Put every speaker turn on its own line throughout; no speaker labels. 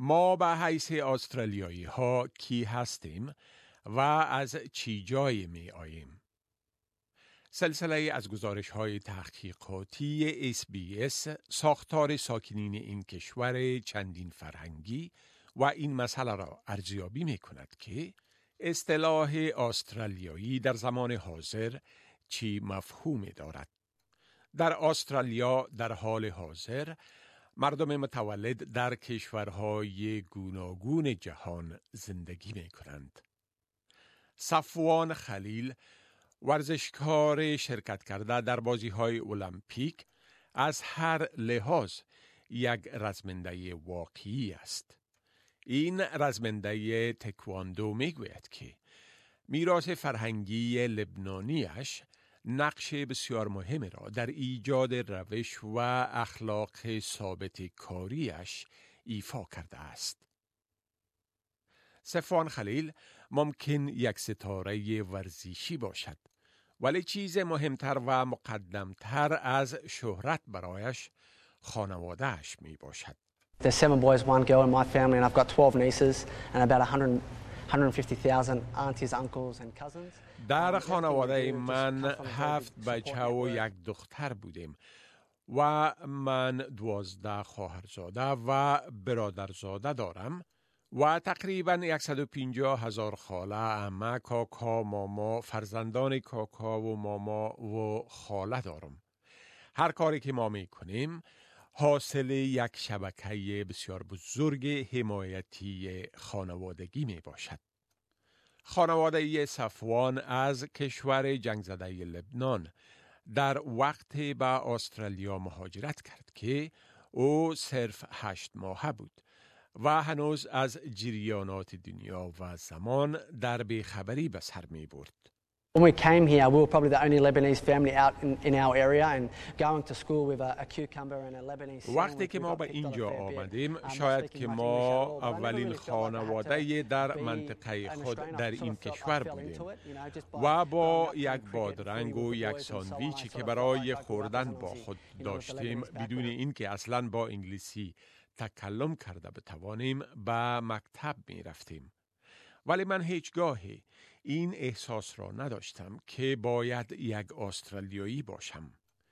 ما به حیث استرالیایی ها کی هستیم و از چی جای می آییم؟ سلسله از گزارش های تحقیقاتی SBS ساختار ساکنین این کشور چندین فرهنگی و این مسئله را ارزیابی می کند که اصطلاح استرالیایی در زمان حاضر چی مفهومی دارد. در استرالیا در حال حاضر مردم متولد در کشورهای گوناگون جهان زندگی می کنند. صفوان خلیل ورزشکار شرکت کرده در بازی‌های المپیک از هر لحاظ یک رزمنده واقعی است. این رزمنده تکواندو میگوید که میراث فرهنگی لبنانیش نقش بسیار مهم را در ایجاد روش و اخلاق ثابت کاریش ایفا کرده است. صفوان خلیل ممکن یک ستاره ورزشی باشد، ولی چیز مهمتر و مقدمتر از شهرت برایش خانواده‌اش می باشد.
There's 7 boys, 1 girl in my family and I've got 12 nieces and about 150,000 aunties, uncles and cousins.
در خانواده من 7 بچه و 1 دختر بودیم و من 12 خواهرزاده و برادرزاده دارم و تقریباً 150,000 خاله، عمه، کاکا، ماما، فرزندان کاکا و ماما و خاله دارم. هر کاری که ما میکنیم حاصل یک شبکه بسیار بزرگ حمایتی خانوادگی می باشد. خانواده صفوان از کشور جنگ زده لبنان در وقت به استرالیا مهاجرت کرد که او صرف 8 ماهه بود و هنوز از جریانات دنیا و زمان در بیخبری به سر می برد.
When we came here, we were probably the only Lebanese family out in our area and going to school with a cucumber and a Lebanese sandwich.
وقتی که ما به اینجا آمدیم شاید که ما اولین خانواده در منطقه خود در این کشور بودیم و با یک بادرنگ و یک ساندویچی که برای خوردن با خود داشتیم بدون اینکه اصلاً با انگلیسی تکلم کرده بتوانیم به مکتب می رفتیم. ولی من هیچگاهی این احساس را نداشتم که باید یک استرالیایی باشم.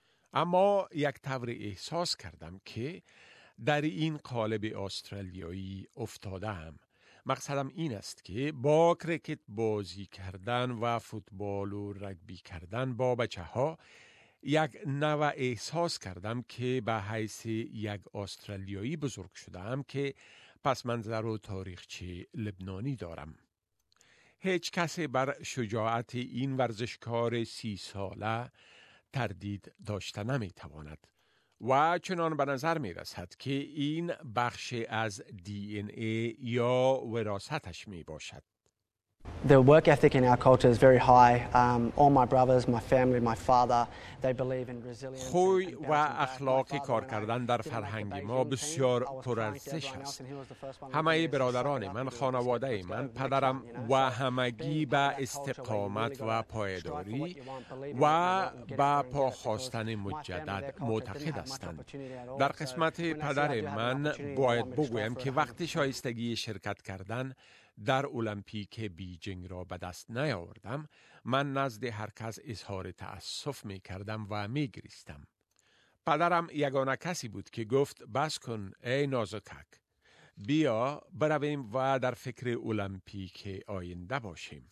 اما یک طور احساس کردم که در این قالب استرالیایی افتادم. مقصدم این است که با کرکت بازی کردن و فوتبال و رگبی کردن با بچه ها یک نوع احساس کردم که به حیث یک استرالیایی بزرگ شدم که پس منظر و تاریخچه لبنانی دارم. هیچ کسی بر شجاعت این ورزشکار 30 ساله تردید داشته نمی تواند و چنان به نظر می رسد که این بخش از DNA یا وراثتش می باشد.
The work ethic in our culture is very high. All my brothers, my family, my father, they believe in resilience.
خوی و اخلاق کار کردن در فرهنگ ما بسیار پرارزش است. همه برادران من، خانواده من، پدرم و همگی به استقامت و پایداری و به پا خواستن مجدد معتقد هستند. در قسمت پدر من باید بگویم که وقتی شایستگی شرکت کردن در المپیک بیجینگ را به دست نیاوردم، من نزد هر کس اظهار تأسف می کردم و می گریستم. پدرم یگانه کسی بود که گفت بس کن ای نازکک، بیا برویم و در فکر المپیک آینده باشیم.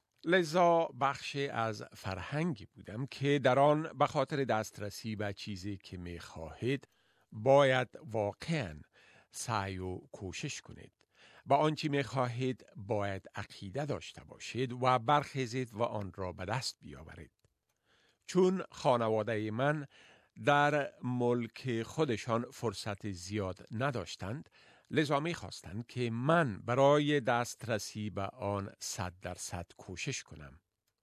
لذا بخش از فرهنگی بودم که در آن به خاطر دسترسی به چیزی که می خواهید باید واقعاً سعی و کوشش کنید. با آنچه می خواهید باید عقیده داشته باشید و برخیزید و آن را به دست بیاورید. چون خانواده من در ملک خودشان فرصت زیاد نداشتند، لذا می خواستند که من برای دسترسی به آن 100% کوشش کنم.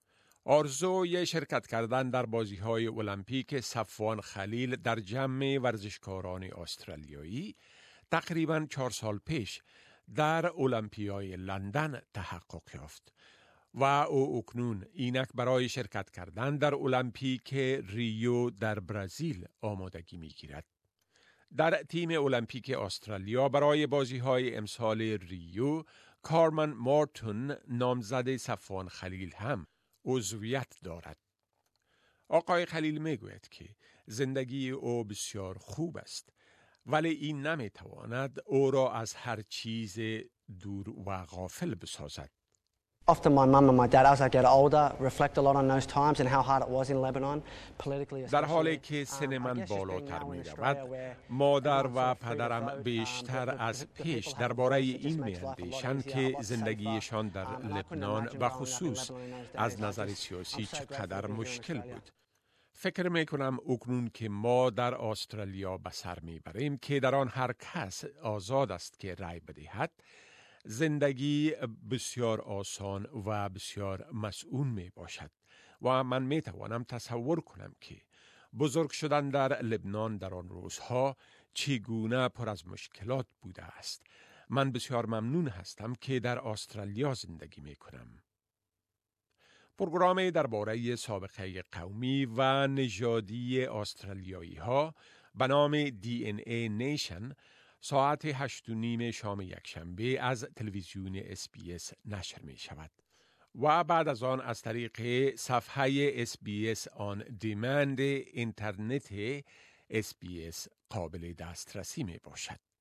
آرزوی شرکت کردن در بازی‌های المپیک صفوان خلیل در جمع ورزشکاران استرالیایی تقریباً 4 سال پیش در المپیای لندن تحقق یافت و او اکنون اینک برای شرکت کردن در المپیک ریو در برزیل آمادگی می گیرد. در تیم المپیک استرالیا برای بازی‌های امسال ریو، کارمن مارتون نامزد صفوان خلیل هم عضویت دارد. آقای خلیل میگوید که زندگی او بسیار خوب است، ولی این نمیتواند او را از هر چیز دور و غافل بسازد.
Often my mum and my dad, as I get older, reflect a lot on those times and how hard it was in Lebanon, politically.
در حالی که سن من بالاتر می رود، مادر و پدرم بیشتر از پیش درباره این می اندیشند که زندگیشان در لبنان و خصوص از نظر سیاسی چقدر مشکل بود. فکر می کنم اکنون که ما در استرالیا به سر می بریم که در آن هر کس آزاد است که رای بدهد، زندگی بسیار آسان و بسیار مسئول می باشد و من می توانم تصور کنم که بزرگ شدن در لبنان در آن روزها چگونه پر از مشکلات بوده است. من بسیار ممنون هستم که در استرالیا زندگی می کنم. پروگرام درباره سابقه قومی و نژادی استرالیایی ها به نام DNA Nation ساعت 8:30 شام یکشنبه از تلویزیون SBS نشر می شود و بعد از آن از طریق صفحه SBS آن دیمند اینترنت SBS قابل دسترسی می باشد.